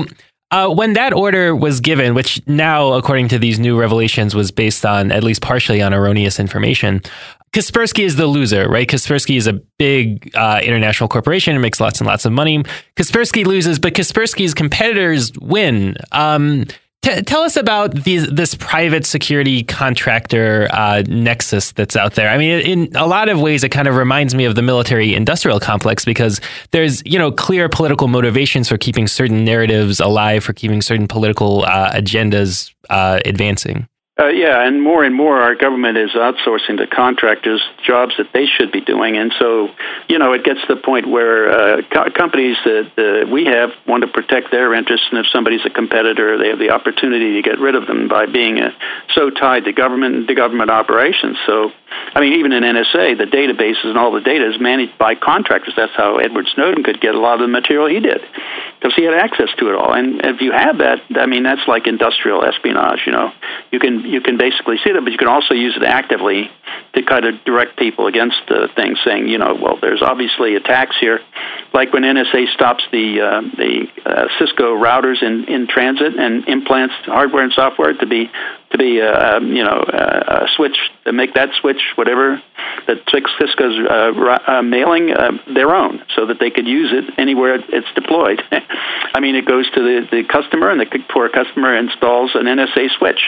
When that order was given, which now, according to these new revelations, was based on, at least partially on erroneous information, Kaspersky is the loser, right? Kaspersky is a big international corporation and makes lots and lots of money. Kaspersky loses, but Kaspersky's competitors win. Tell us about this private security contractor nexus that's out there. I mean, in a lot of ways, it kind of reminds me of the military-industrial complex because there's, clear political motivations for keeping certain narratives alive, for keeping certain political agendas advancing. And more our government is outsourcing to contractors jobs that they should be doing. And so, it gets to the point where companies that we have want to protect their interests. And if somebody's a competitor, they have the opportunity to get rid of them by being so tied to government operations. So, even in NSA, the databases and all the data is managed by contractors. That's how Edward Snowden could get a lot of the material he did, because he had access to it all. And if you have that, that's like industrial espionage. You can basically see that, but you can also use it actively to kind of direct people against things, saying, there's obviously attacks here, like when NSA stops the Cisco routers in transit and implants hardware and software to be a switch, to make that switch, whatever, that Cisco's mailing their own, so that they could use it anywhere it's deployed. It goes to the customer, and the poor customer installs an NSA switch.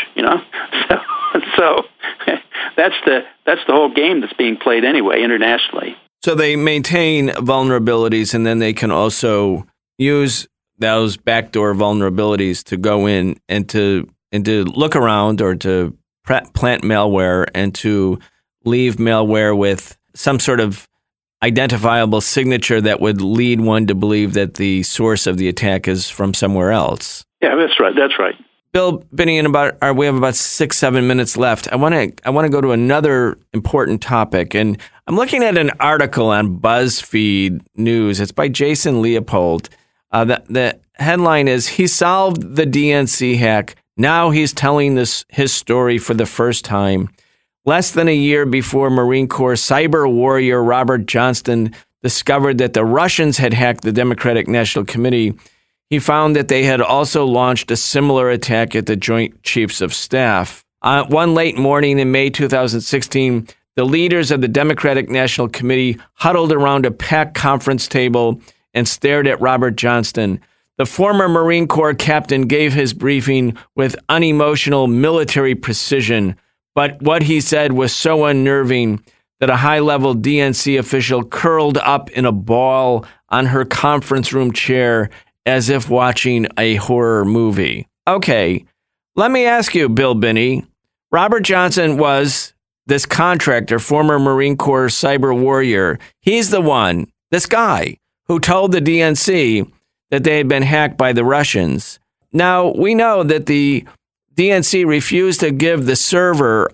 So that's the whole game that's being played anyway internationally. So they maintain vulnerabilities, and then they can also use those backdoor vulnerabilities to go in and to look around or to plant malware and to leave malware with some sort of identifiable signature that would lead one to believe that the source of the attack is from somewhere else. Yeah, that's right. Bill Binney, we have about 6-7 minutes left. I want to go to another important topic, and I'm looking at an article on BuzzFeed News. It's by Jason Leopold. The headline is, "He solved the DNC hack. Now he's telling his story for the first time." Less than a year before Marine Corps cyber warrior Robert Johnston discovered that the Russians had hacked the Democratic National Committee, he found that they had also launched a similar attack at the Joint Chiefs of Staff. One late morning in May 2016, the leaders of the Democratic National Committee huddled around a packed conference table and stared at Robert Johnston. The former Marine Corps captain gave his briefing with unemotional military precision, but what he said was so unnerving that a high-level DNC official curled up in a ball on her conference room chair as if watching a horror movie. Okay, let me ask you, Bill Binney. Robert Johnston was this contractor, former Marine Corps cyber warrior. He's the one, this guy, who told the DNC that they had been hacked by the Russians. Now, we know that the DNC refused to give the server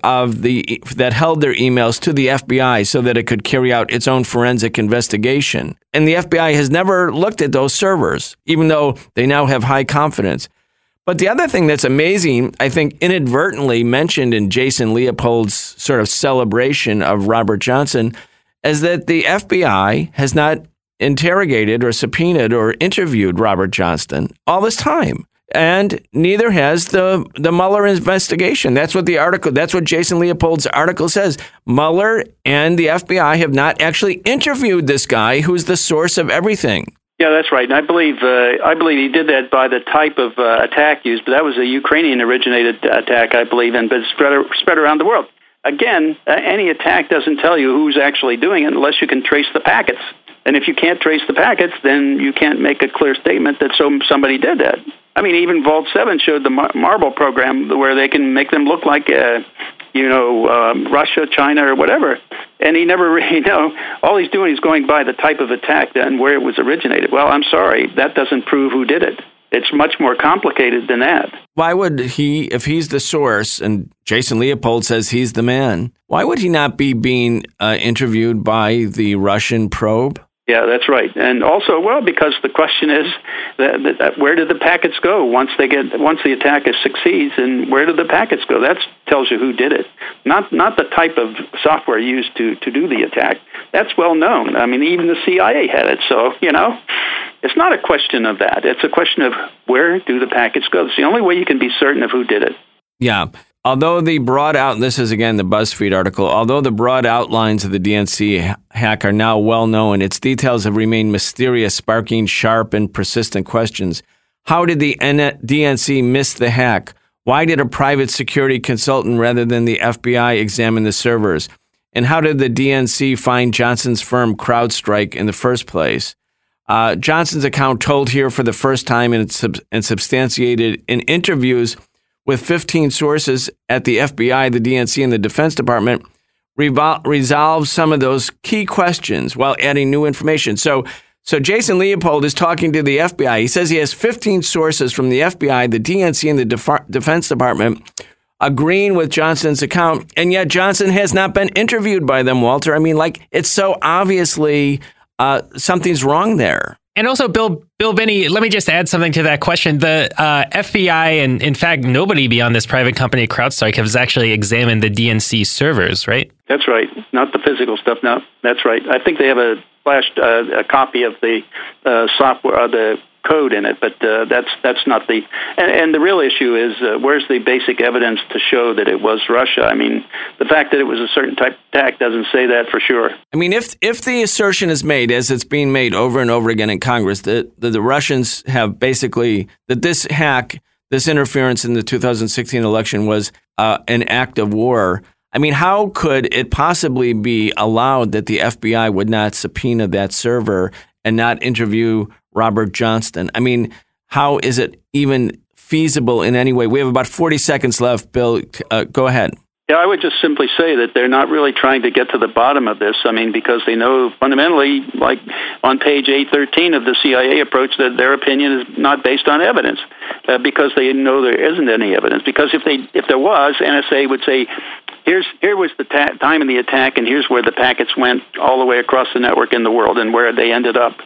that held their emails to the FBI so that it could carry out its own forensic investigation. And the FBI has never looked at those servers, even though they now have high confidence. But the other thing that's amazing, I think inadvertently mentioned in Jason Leopold's sort of celebration of Robert Johnston, is that the FBI has not interrogated or subpoenaed or interviewed Robert Johnston all this time. And neither has the Mueller investigation. That's what Jason Leopold's article says. Mueller and the FBI have not actually interviewed this guy who's the source of everything. Yeah, that's right. And I believe he did that by the type of attack used, but that was a Ukrainian-originated attack, I believe, but spread around the world. Again, any attack doesn't tell you who's actually doing it unless you can trace the packets. And if you can't trace the packets, then you can't make a clear statement that somebody did that. Even Vault 7 showed the Marble program where they can make them look like, Russia, China, or whatever. And he never really all he's doing is going by the type of attack and where it was originated. Well, I'm sorry, that doesn't prove who did it. It's much more complicated than that. Why would he, if he's the source, and Jason Leopold says he's the man, why would he not be being interviewed by the Russian probe? Yeah, that's right. And also, because the question is, where did the packets go once the attack succeeds, and where did the packets go? That tells you who did it, not the type of software used to do the attack. That's well known. Even the CIA had it. So It's not a question of that. It's a question of where do the packets go. It's the only way you can be certain of who did it. Yeah. Although the broad this is again the BuzzFeed article, although the broad outlines of the DNC hack are now well known, its details have remained mysterious, sparking sharp and persistent questions. How did the DNC miss the hack? Why did a private security consultant rather than the FBI examine the servers? And how did the DNC find Johnson's firm CrowdStrike in the first place? Johnson's account told here for the first time and substantiated in interviews with 15 sources at the FBI, the DNC, and the Defense Department, resolves some of those key questions while adding new information. So Jason Leopold is talking to the FBI. He says he has 15 sources from the FBI, the DNC, and the Defense Department agreeing with Johnson's account, and yet Johnson has not been interviewed by them, Walter. I mean, like, it's so obviously something's wrong there. And also, Bill Binney, let me just add something to that question. The FBI, and in fact, nobody beyond this private company, CrowdStrike, has actually examined the DNC servers, right? That's right. Not the physical stuff. No, that's right. I think they have a copy of the software, the code in it, but that's not the. And the real issue is where's the basic evidence to show that it was Russia? I mean, the fact that it was a certain type of attack doesn't say that for sure. I mean, if the assertion is made, as it's being made over and over again in Congress, that the Russians have basically, that this hack, this interference in the 2016 election was an act of war. I mean, how could it possibly be allowed that the FBI would not subpoena that server and not interview Robert Johnston? I mean, how is it even feasible in any way? We have about 40 seconds left. Bill, go ahead. Yeah, I would just simply say that they're not really trying to get to the bottom of this. I mean, because they know fundamentally, like on page 813 of the CIA approach, that their opinion is not based on evidence, because they know there isn't any evidence. Because if there was, NSA would say, here was the time of the attack, and here's where the packets went all the way across the network in the world, and where they ended up.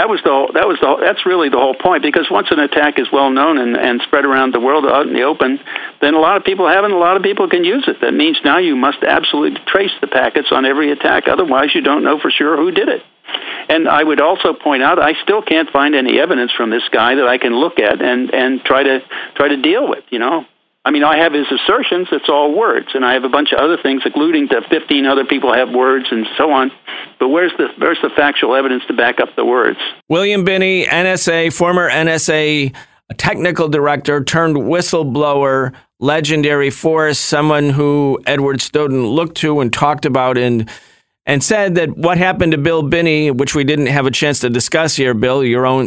That's really the whole point, because once an attack is well known and spread around the world out in the open, then a lot of people have it and a lot of people can use it. That means now you must absolutely trace the packets on every attack. Otherwise, you don't know for sure who did it. And I would also point out, I still can't find any evidence from this guy that I can look at and try to deal with, you know. I mean, I have his assertions, it's all words, and I have a bunch of other things, alluding to 15 other people have words and so on. But where's the factual evidence to back up the words? William Binney, former NSA technical director turned whistleblower, legendary force, someone who Edward Snowden looked to and talked about and said that what happened to Bill Binney, which we didn't have a chance to discuss here, Bill,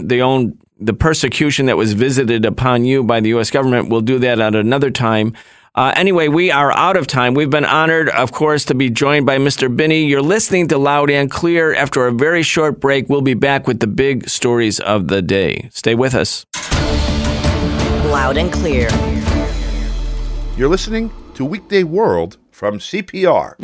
the persecution that was visited upon you by the U.S. government. We'll do that at another time. Anyway, we are out of time. We've been honored, of course, to be joined by Mr. Binney. You're listening to Loud and Clear. After a very short break, we'll be back with the big stories of the day. Stay with us. Loud and Clear. You're listening to Weekday World from CPR.